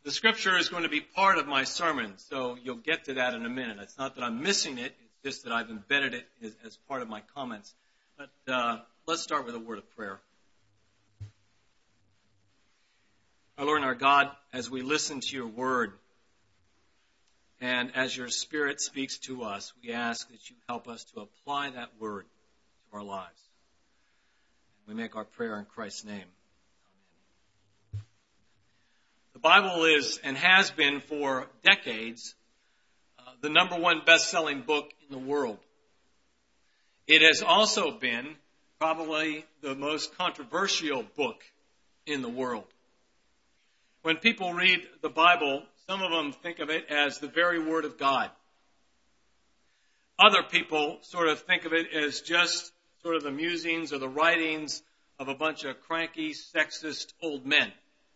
The scripture is going to be part of my sermon, so you'll get to that in a minute. It's not that I'm missing it, it's just that I've embedded it as part of my comments. But let's start with a word of prayer. Our Lord and our God, as we listen to your word, and as your Spirit speaks to us, we ask that you help us to apply that word to our lives. We make our prayer in Christ's name. Amen. The Bible is, and has been for decades, the number one best-selling book in the world. It has also been probably the most controversial book in the world. When people read the Bible, some of them think of it as the very Word of God. Other people sort of think of it as just sort of the musings or the writings of a bunch of cranky, sexist old men.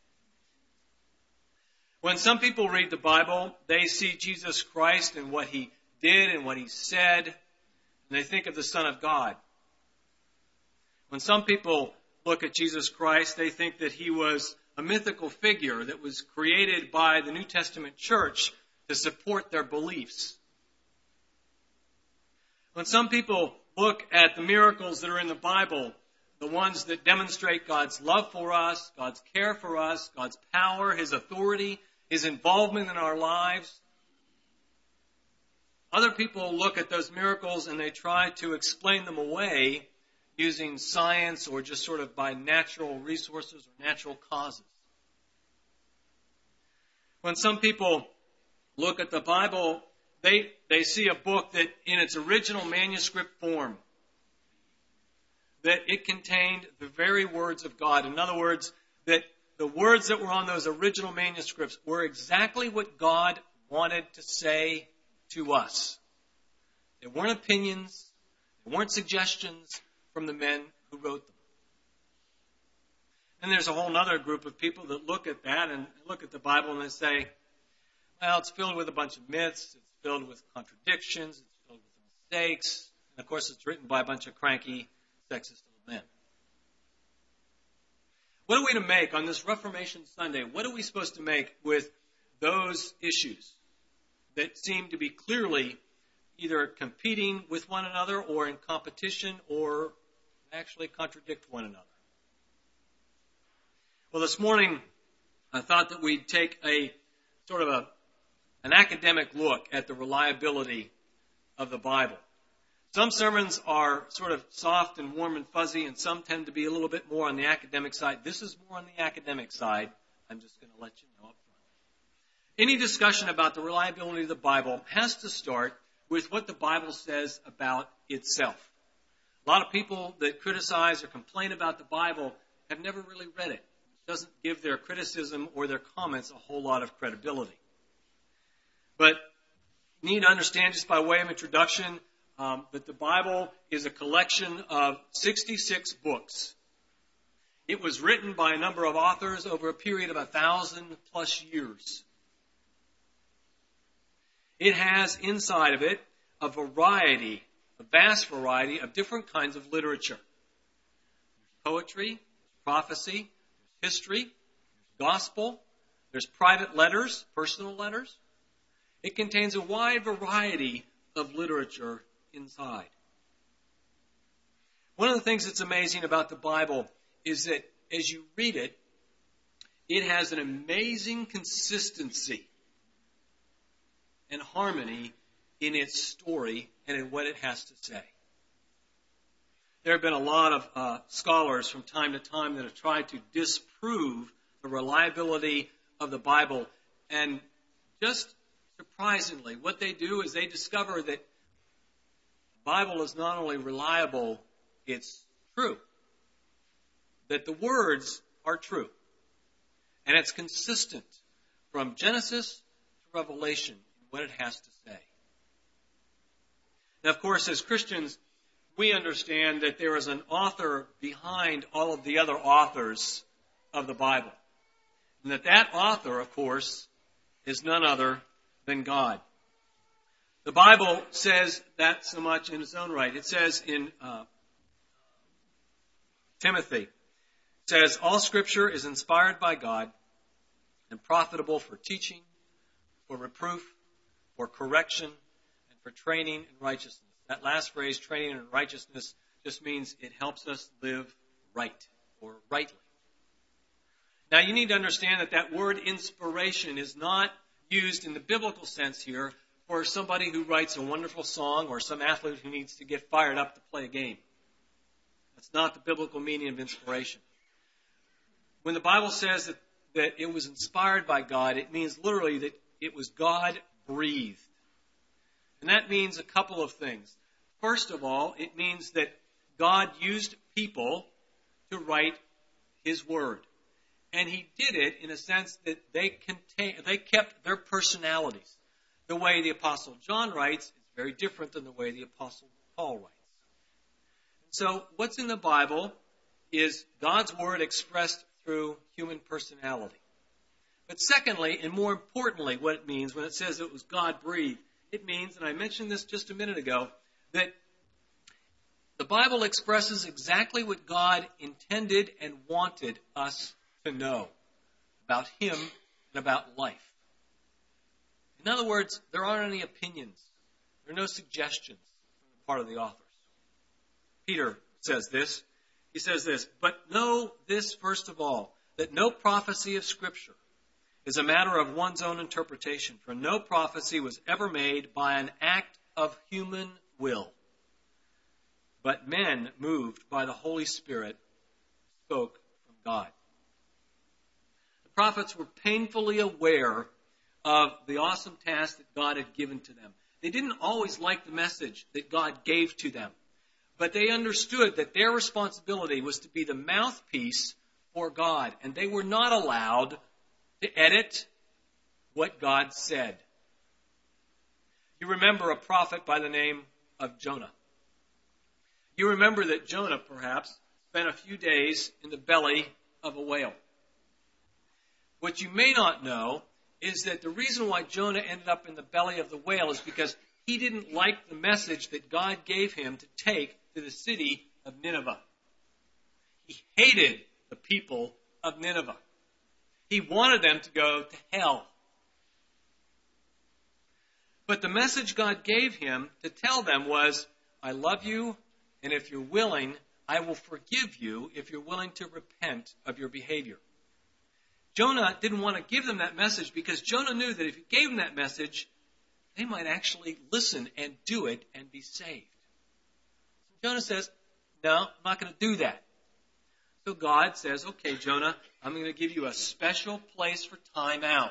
When some people read the Bible, they see Jesus Christ and what he did and what he said, and they think of the Son of God. When some people look at Jesus Christ, they think that he was a mythical figure that was created by the New Testament church to support their beliefs. When some people look at the miracles that are in the Bible, the ones that demonstrate God's love for us, God's care for us, God's power, his authority, his involvement in our lives, other people look at those miracles and they try to explain them away using science or just sort of by natural resources or natural causes. When some people look at the Bible, they see a book that in its original manuscript form, that it contained the very words of God. In other words, that the words that were on those original manuscripts were exactly what God wanted to say to us. They weren't opinions, they weren't suggestions from the men who wrote them. And there's a whole other group of people that look at that and look at the Bible and they say, well, it's filled with a bunch of myths, it's filled with contradictions, it's filled with mistakes, and of course it's written by a bunch of cranky, sexist old men. What are we to make on this Reformation Sunday? What are we supposed to make with those issues that seem to be clearly either competing with one another or in competition or actually contradict one another? Well, this morning I thought that we'd take a sort of an academic look at the reliability of the Bible. Some sermons are sort of soft and warm and fuzzy, and some tend to be a little bit more on the academic side. This is more on the academic side. I'm just going to let you know up front. Any discussion about the reliability of the Bible has to start with what the Bible says about itself. A lot of people that criticize or complain about the Bible have never really read it. It doesn't give their criticism or their comments a whole lot of credibility. But you need to understand, just by way of introduction, that the Bible is a collection of 66 books. It was written by a number of authors over a period of 1,000 plus years. It has inside of it a vast variety of different kinds of literature. There's poetry, prophecy, history, gospel, there's private letters, personal letters. It contains a wide variety of literature inside. One of the things that's amazing about the Bible is that as you read it, it has an amazing consistency and harmony in its story and in what it has to say. There have been a lot of scholars from time to time that have tried to disprove the reliability of the Bible. And just surprisingly, what they do is they discover that the Bible is not only reliable, it's true. That the words are true. And it's consistent from Genesis to Revelation in what it has to say. Now, of course, as Christians, we understand that there is an author behind all of the other authors of the Bible. And that author, of course, is none other than God. The Bible says that so much in its own right. It says in Timothy, it says, all Scripture is inspired by God and profitable for teaching, for reproof, for correction, and for training in righteousness. That last phrase, training in righteousness, just means it helps us live right or rightly. Now you need to understand that that word inspiration is not used in the biblical sense here for somebody who writes a wonderful song or some athlete who needs to get fired up to play a game. That's not the biblical meaning of inspiration. When the Bible says that it was inspired by God, it means literally that it was God-breathed. And that means a couple of things. First of all, it means that God used people to write His Word. And He did it in a sense that they kept their personalities. The way the Apostle John writes is very different than the way the Apostle Paul writes. So what's in the Bible is God's Word expressed through human personality. But secondly, and more importantly, what it means when it says it was God-breathed, it means, and I mentioned this just a minute ago, that the Bible expresses exactly what God intended and wanted us to know about Him and about life. In other words, there aren't any opinions. There are no suggestions on the part of the authors. Peter says this. He says this, "But know this first of all, that no prophecy of Scripture is a matter of one's own interpretation, for no prophecy was ever made by an act of human will. But men, moved by the Holy Spirit, spoke from God." The prophets were painfully aware of the awesome task that God had given to them. They didn't always like the message that God gave to them, but they understood that their responsibility was to be the mouthpiece for God, and they were not allowed to edit what God said. You remember a prophet by the name of Jonah. You remember that Jonah, perhaps, spent a few days in the belly of a whale. What you may not know is that the reason why Jonah ended up in the belly of the whale is because he didn't like the message that God gave him to take to the city of Nineveh. He hated the people of Nineveh. He wanted them to go to hell. But the message God gave him to tell them was, I love you, and if you're willing, I will forgive you if you're willing to repent of your behavior. Jonah didn't want to give them that message because Jonah knew that if he gave them that message, they might actually listen and do it and be saved. So Jonah says, no, I'm not going to do that. So God says, okay, Jonah, I'm going to give you a special place for time out.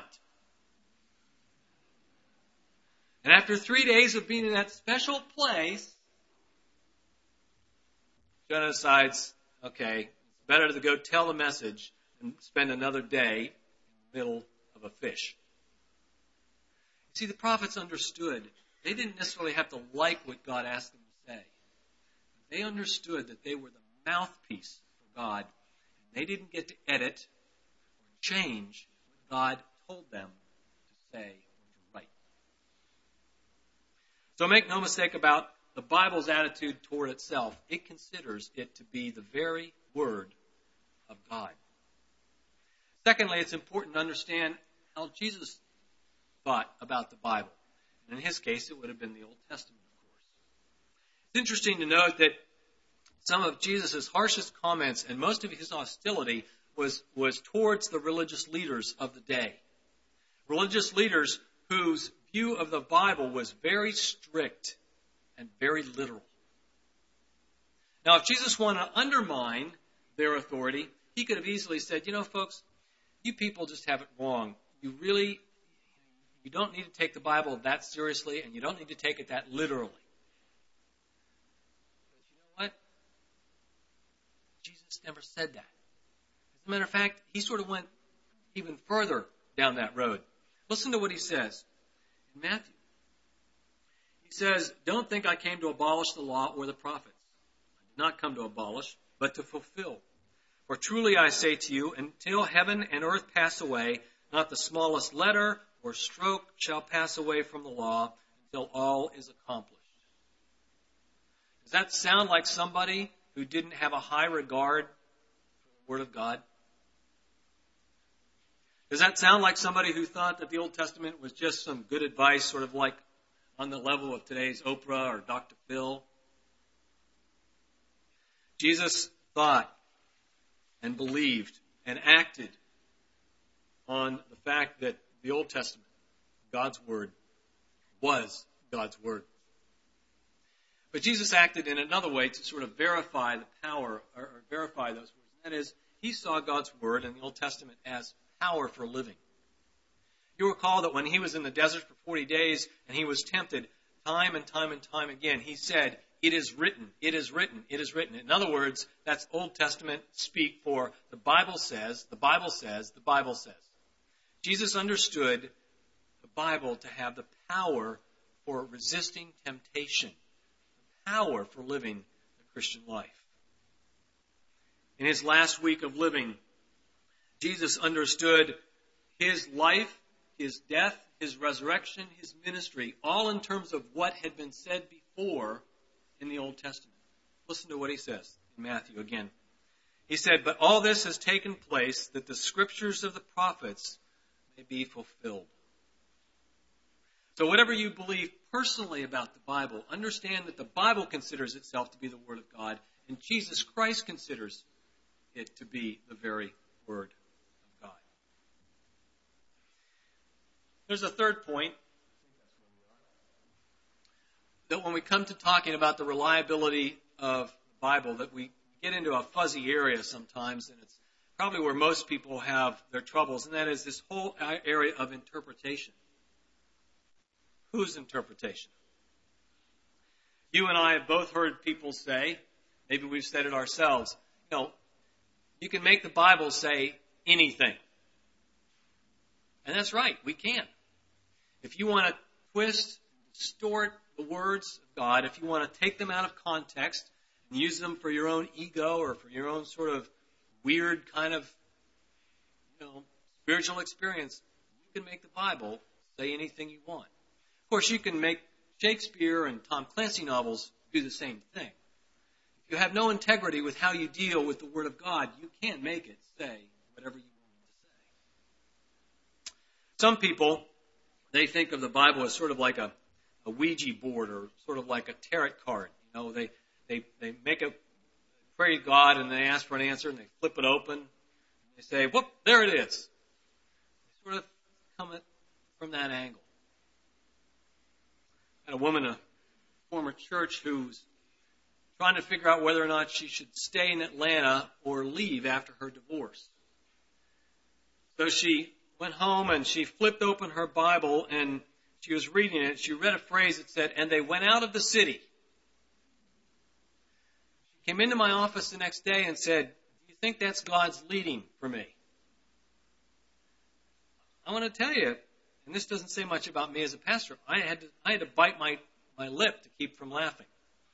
And after 3 days of being in that special place, Jonah decides, okay, it's better to go tell the message and spend another day in the middle of a fish. You see, the prophets understood. They didn't necessarily have to like what God asked them to say. But they understood that they were the mouthpiece for God. And they didn't get to edit or change what God told them to say or to write. So make no mistake about the Bible's attitude toward itself. It considers it to be the very Word of God. Secondly, it's important to understand how Jesus thought about the Bible. And in his case, it would have been the Old Testament, of course. It's interesting to note that some of Jesus' harshest comments and most of his hostility was towards the religious leaders of the day. Religious leaders whose view of the Bible was very strict and very literal. Now, if Jesus wanted to undermine their authority, he could have easily said, folks, you people just have it wrong. You don't need to take the Bible that seriously, and you don't need to take it that literally. But you know what? Jesus never said that. As a matter of fact, he sort of went even further down that road. Listen to what he says in Matthew. He says, "Don't think I came to abolish the law or the prophets. I did not come to abolish, but to fulfill. For truly I say to you, until heaven and earth pass away, not the smallest letter or stroke shall pass away from the law until all is accomplished." Does that sound like somebody who didn't have a high regard for the Word of God? Does that sound like somebody who thought that the Old Testament was just some good advice, sort of like on the level of today's Oprah or Dr. Phil? Jesus thought and believed and acted on the fact that the Old Testament, God's Word, was God's Word. But Jesus acted in another way to sort of verify the power, or verify those words. And that is, he saw God's Word in the Old Testament as power for living. You recall that when he was in the desert for 40 days and he was tempted time and time and time again, he said, "It is written, it is written, it is written." In other words, that's Old Testament speak for the Bible says, the Bible says, the Bible says. Jesus understood the Bible to have the power for resisting temptation, the power for living the Christian life. In his last week of living, Jesus understood his life, his death, his resurrection, his ministry, all in terms of what had been said before in the Old Testament. Listen to what he says in Matthew again. He said, "But all this has taken place that the scriptures of the prophets may be fulfilled." So whatever you believe personally about the Bible, understand that the Bible considers itself to be the Word of God, and Jesus Christ considers it to be the very Word of God. There's a third point, that when we come to talking about the reliability of the Bible, that we get into a fuzzy area sometimes, and it's probably where most people have their troubles, and that is this whole area of interpretation. Whose interpretation? You and I have both heard people say, maybe we've said it ourselves, you can make the Bible say anything. And that's right, we can. If you want to twist, distort the words of God, if you want to take them out of context and use them for your own ego or for your own sort of weird kind of, spiritual experience, you can make the Bible say anything you want. Of course, you can make Shakespeare and Tom Clancy novels do the same thing. If you have no integrity with how you deal with the Word of God, you can't make it say whatever you want it to say. Some people, they think of the Bible as sort of like a Ouija board or sort of like a tarot card. They make a pray to God and they ask for an answer and they flip it open. And they say, whoop, there it is. They sort of come at from that angle. I had a woman, a former church, who's trying to figure out whether or not she should stay in Atlanta or leave after her divorce. So she went home and she flipped open her Bible and she was reading it. She read a phrase that said, "And they went out of the city." She came into my office the next day and said, "Do you think that's God's leading for me?" I want to tell you, and this doesn't say much about me as a pastor, I had to bite my lip to keep from laughing.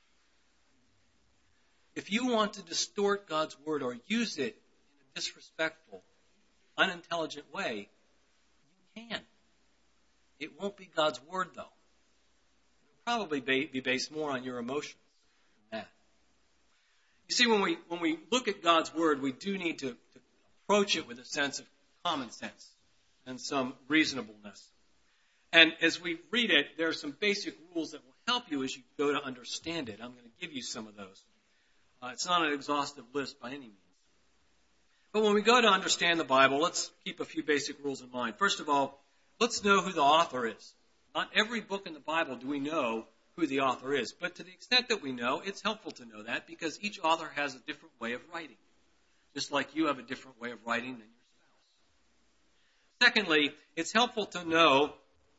If you want to distort God's Word or use it in a disrespectful, unintelligent way, you can. It won't be God's Word, though. It will probably be based more on your emotions than that. You see, when we look at God's Word, we do need to approach it with a sense of common sense and some reasonableness. And as we read it, there are some basic rules that will help you as you go to understand it. I'm going to give you some of those. It's not an exhaustive list by any means. But when we go to understand the Bible, let's keep a few basic rules in mind. First of all, let's know who the author is. Not every book in the Bible do we know who the author is. But to the extent that we know, it's helpful to know that because each author has a different way of writing. Just like you have a different way of writing than your spouse. Secondly, it's helpful to know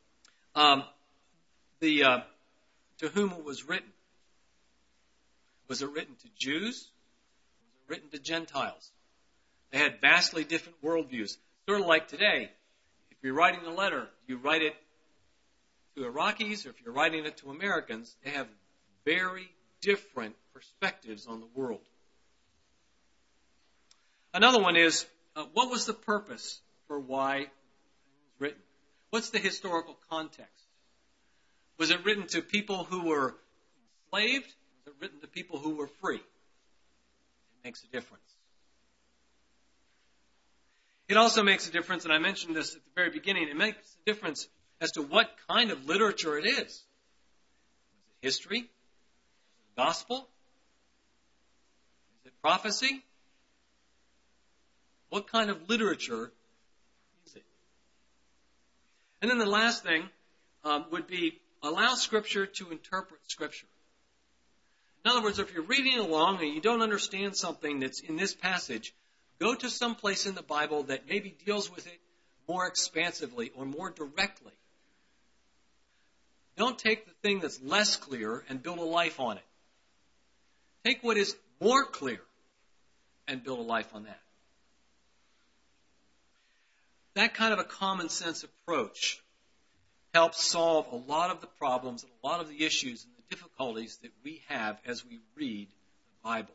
to whom it was written. Was it written to Jews? Was it written to Gentiles? They had vastly different worldviews. Sort of like today. If you're writing a letter, you write it to Iraqis, or if you're writing it to Americans, they have very different perspectives on the world. Another one is, what was the purpose for why it was written? What's the historical context? Was it written to people who were enslaved? Was it written to people who were free? It makes a difference. It also makes a difference, and I mentioned this at the very beginning, it makes a difference as to what kind of literature it is. Is it history? Is it gospel? Is it prophecy? What kind of literature is it? And then the last thing would be allow Scripture to interpret Scripture. In other words, if you're reading along and you don't understand something that's in this passage, go to some place in the Bible that maybe deals with it more expansively or more directly. Don't take the thing that's less clear and build a life on it. Take what is more clear and build a life on that. That kind of a common sense approach helps solve a lot of the problems and a lot of the issues and the difficulties that we have as we read the Bible.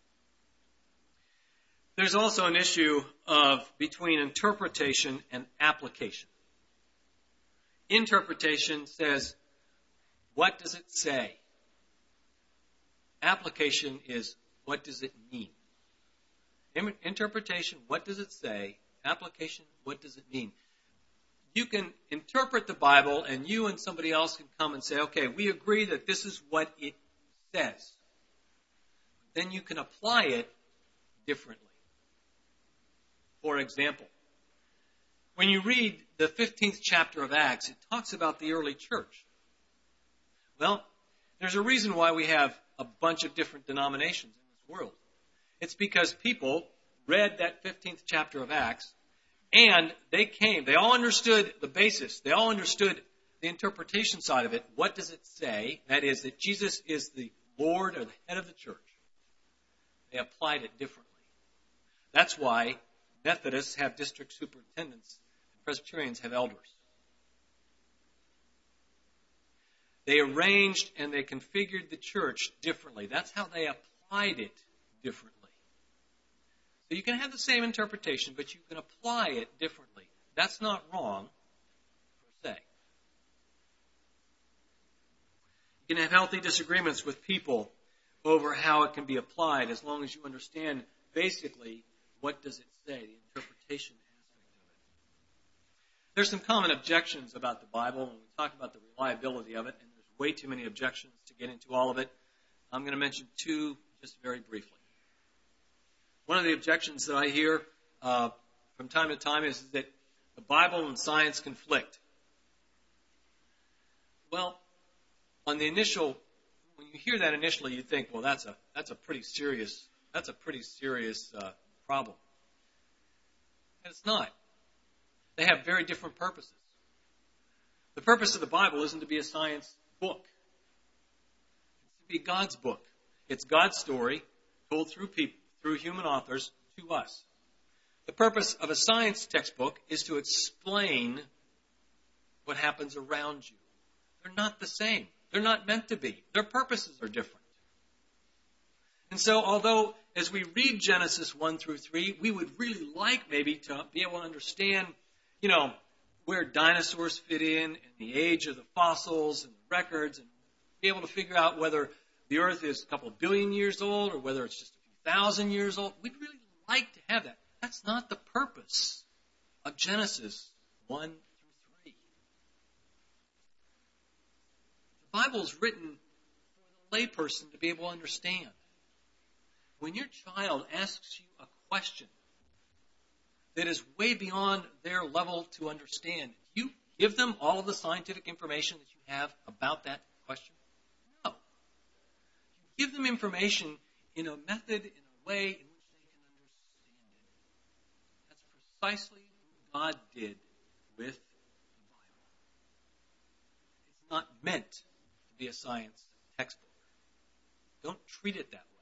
There's also an issue between interpretation and application. Interpretation says, what does it say? Application is, what does it mean? Interpretation, what does it say? Application, what does it mean? You can interpret the Bible and you and somebody else can come and say, okay, we agree that this is what it says. Then you can apply it differently. For example, when you read the 15th chapter of Acts, it talks about the early church. Well, there's a reason why we have a bunch of different denominations in this world. It's because people read that 15th chapter of Acts, and they all understood the basis. They all understood the interpretation side of it. What does it say? That is, that Jesus is the Lord or the head of the church. They applied it differently. That's why Methodists have district superintendents and Presbyterians have elders. They arranged and they configured the church differently. That's how they applied it differently. So you can have the same interpretation, but you can apply it differently. That's not wrong, per se. You can have healthy disagreements with people over how it can be applied, as long as you understand basically what does it say, the interpretation aspect of it. There's some common objections about the Bible, and we talk about the reliability of it, and there's way too many objections to get into all of it. I'm going to mention two just very briefly. One of the objections that I hear from time to time is that the Bible and science conflict. Well, on the initial, when you hear that initially, you think, well, that's a pretty serious problem. And it's not. They have very different purposes. The purpose of the Bible isn't to be a science book. It's to be God's book. It's God's story told through people, through human authors to us. The purpose of a science textbook is to explain what happens around you. They're not the same. They're not meant to be. Their purposes are different. And so, although as we read Genesis 1 through 3, we would really like maybe to be able to understand, where dinosaurs fit in and the age of the fossils and the records, and be able to figure out whether the earth is a couple of billion years old or whether it's just a few thousand years old. We'd really like to have that. That's not the purpose of Genesis 1 through 3. The Bible is written for the layperson to be able to understand. When your child asks you a question that is way beyond their level to understand, do you give them all of the scientific information that you have about that question? No. You give them information in a method, in a way in which they can understand it. That's precisely what God did with the Bible. It's not meant to be a science textbook. Don't treat it that way.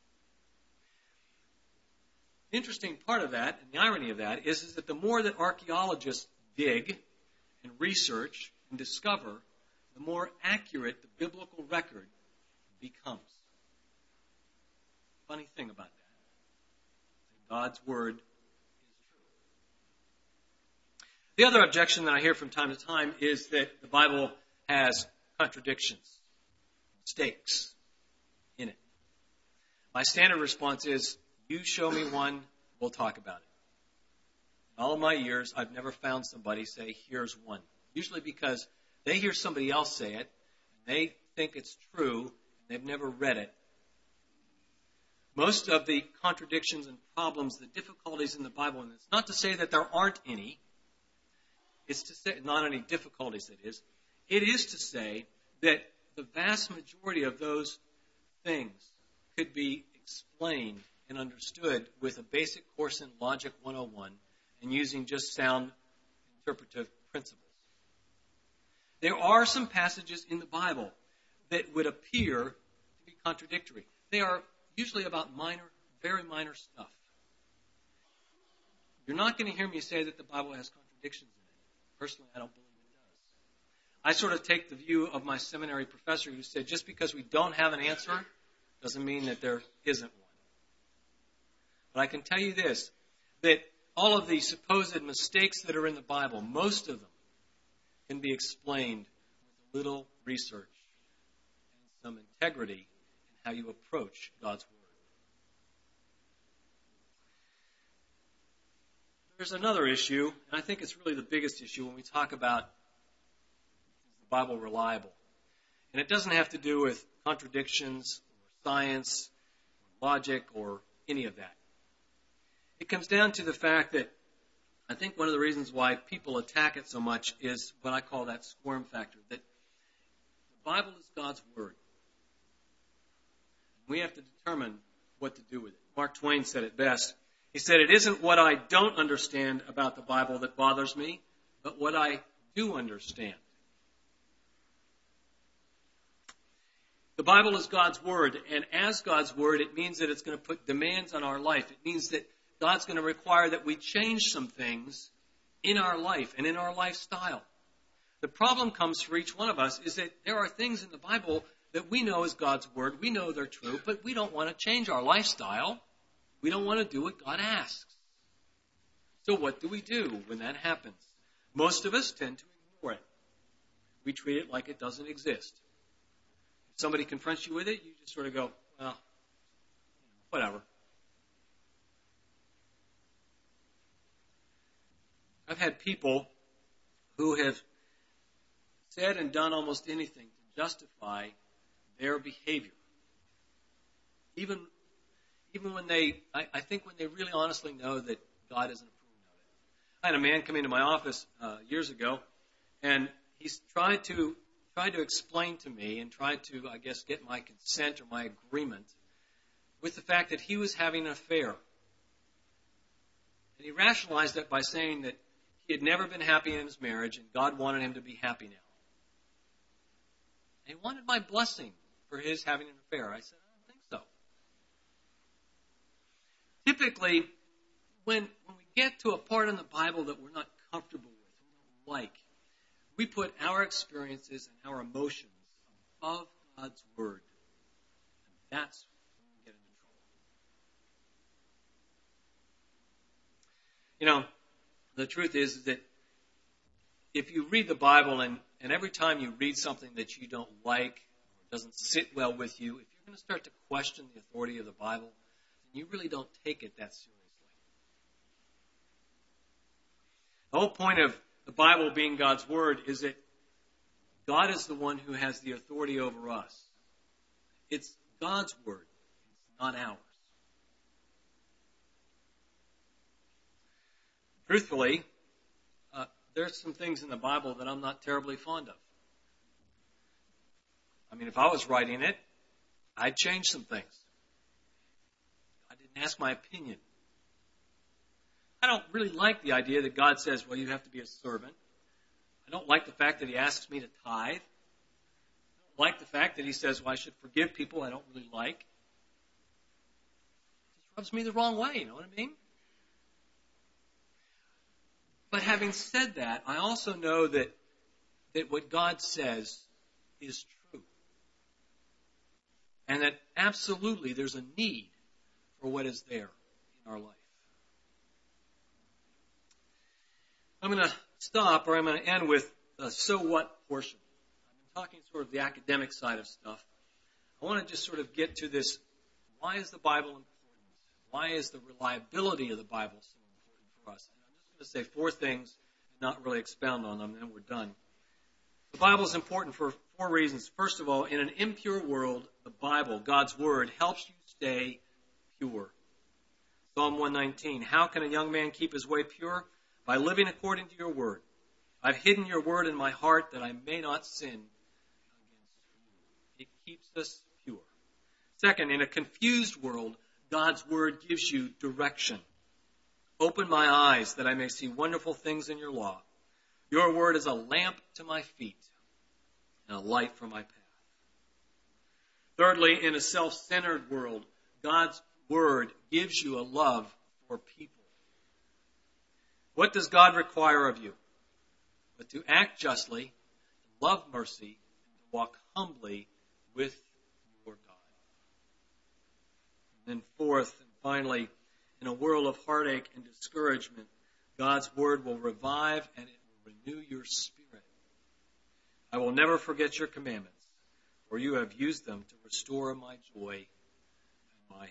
The interesting part of that, and the irony of that, is that the more that archaeologists dig and research and discover, the more accurate the biblical record becomes. Funny thing about that. God's word is true. The other objection that I hear from time to time is that the Bible has contradictions, mistakes in it. My standard response is, you show me one, we'll talk about it. all of my years, I've never found somebody say, here's one. Usually because they hear somebody else say it, and they think it's true, and they've never read it. Most of the contradictions and problems, the difficulties in the Bible, and it's not to say that there aren't any, it's to say, not any difficulties, that is. It is to say that the vast majority of those things could be explained and understood with a basic course in Logic 101 and using just sound interpretive principles. There are some passages in the Bible that would appear to be contradictory. They are usually about minor, very minor stuff. You're not going to hear me say that the Bible has contradictions in it. Personally, I don't believe it does. I sort of take the view of my seminary professor who said just because we don't have an answer doesn't mean that there isn't one. But I can tell you this, that all of the supposed mistakes that are in the Bible, most of them can be explained with a little research and some integrity in how you approach God's Word. There's another issue, and I think it's really the biggest issue when we talk about is the Bible reliable. And it doesn't have to do with contradictions or science or logic or any of that. It comes down to the fact that I think one of the reasons why people attack it so much is what I call that squirm factor, that the Bible is God's Word. We have to determine what to do with it. Mark Twain said it best. He said, "It isn't what I don't understand about the Bible that bothers me, but what I do understand." The Bible is God's Word, and as God's Word, it means that it's going to put demands on our life. It means that God's going to require that we change some things in our life and in our lifestyle. The problem comes for each one of us is that there are things in the Bible that we know is God's Word. We know they're true, but we don't want to change our lifestyle. We don't want to do what God asks. So what do we do when that happens? Most of us tend to ignore it. We treat it like it doesn't exist. If somebody confronts you with it, you just sort of go, well, whatever. I've had people who have said and done almost anything to justify their behavior. Even when I think when they really honestly know that God isn't approving of it. I had a man come into my office years ago, and he's tried to explain to me and tried to, I guess, get my consent or my agreement with the fact that he was having an affair. And he rationalized it by saying that he had never been happy in his marriage, and God wanted him to be happy now. And he wanted my blessing for his having an affair. I said, I don't think so. Typically, when we get to a part in the Bible that we're not comfortable with, we don't like, we put our experiences and our emotions above God's Word. And that's when we get into trouble. You know, the truth is that if you read the Bible and every time you read something that you don't like or doesn't sit well with you, if you're going to start to question the authority of the Bible, then you really don't take it that seriously. The whole point of the Bible being God's Word is that God is the one who has the authority over us. It's God's Word. It's not ours. Truthfully, there's some things in the Bible that I'm not terribly fond of. I mean, if I was writing it, I'd change some things. I didn't ask my opinion. I don't really like the idea that God says, well, you have to be a servant. I don't like the fact that He asks me to tithe. I don't like the fact that He says, well, I should forgive people I don't really like. It just rubs me the wrong way, you know what I mean? But having said that, I also know that what God says is true. And that absolutely there's a need for what is there in our life. I'm going to stop, or I'm going to end with the so what portion. I've been talking sort of the academic side of stuff. I want to just sort of get to this, why is the Bible important? Why is the reliability of the Bible so important for us? And I'm just going to say 4 things and not really expound on them, and then we're done. The Bible is important for 4 reasons. First of all, in an impure world, the Bible, God's Word, helps you stay pure. Psalm 119, how can a young man keep his way pure? By living according to your word. I've hidden your word in my heart that I may not sin against you. It keeps us pure. Second, in a confused world, God's word gives you direction. Open my eyes that I may see wonderful things in your law. Your word is a lamp to my feet and a light for my path. Thirdly, in a self-centered world, God's word gives you a love for people. What does God require of you? But to act justly, love mercy, and to walk humbly with your God. And then fourth, and finally, in a world of heartache and discouragement, God's word will revive and it will renew your spirit. I will never forget your commandments, for you have used them to restore my joy and my health.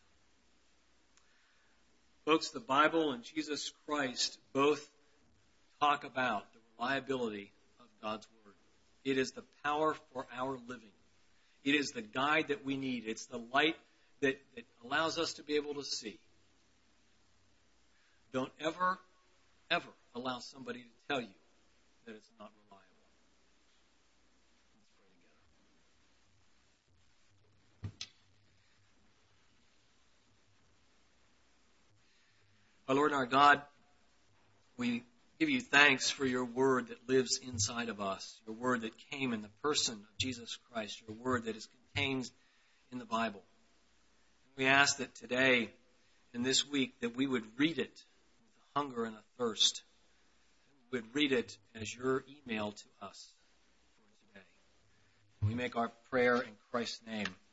Folks, the Bible and Jesus Christ both talk about the reliability of God's word. It is the power for our living. It is the guide that we need. It's the light that allows us to be able to see. Don't ever, ever allow somebody to tell you that it's not reliable. Let's pray together. Our Lord and our God, we give you thanks for your word that lives inside of us, your word that came in the person of Jesus Christ, your word that is contained in the Bible. We ask that today and this week that we would read it with a hunger and a thirst. We would read it as your email to us for today. We make our prayer in Christ's name.